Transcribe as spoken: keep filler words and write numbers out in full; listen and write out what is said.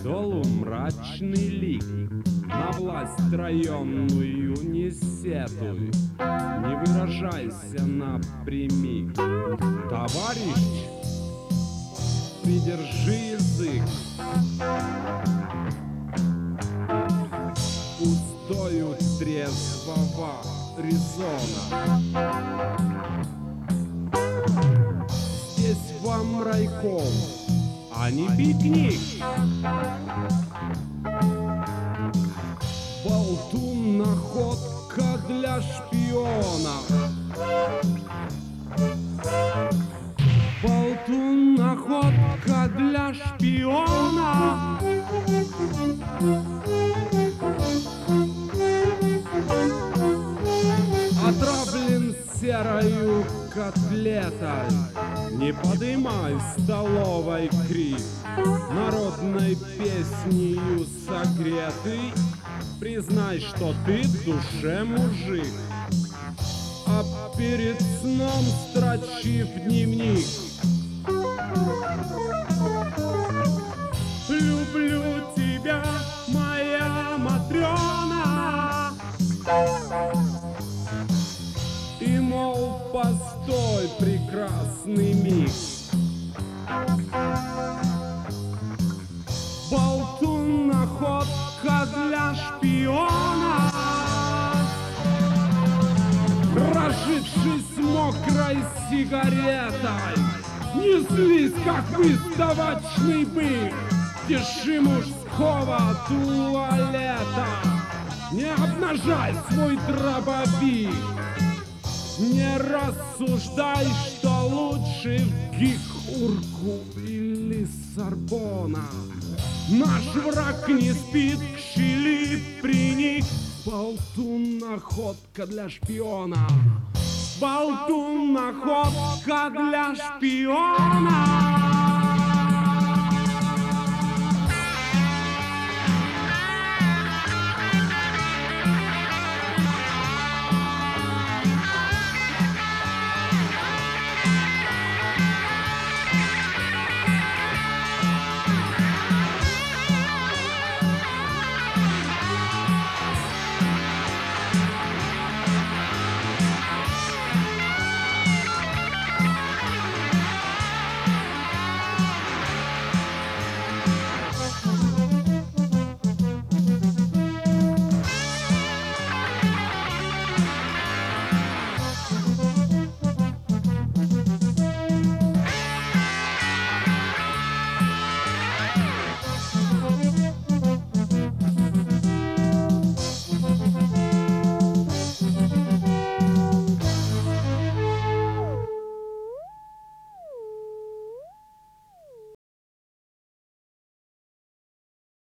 долу мрачный лик, на власть районную не сетуй, не выражайся напрямик. Товарищ, придержи язык, устою трезвого резона. Здесь вам райком, а не пикник. Болтун — находка для шпиона. Болтун — находка для шпиона. Отравлен серою котлетой, не подымай столовой крик. Народной песнею согретый, признай, что ты в душе мужик. А перед сном строчи в дневник: люблю тебя, моя Матрёна. И, мол, постой, прекрасный миг. Болтун — находка для шпиона. Разжившись мокрой сигаретой, не злись, как выставочный бык. Тиши мужского туалета, не обнажай свой дробовик. Не рассуждай, что лучше в Гихургу или Сорбона. Наш враг не спит, к щели приник. Болтун — находка для шпиона. Болтун — находка для шпиона.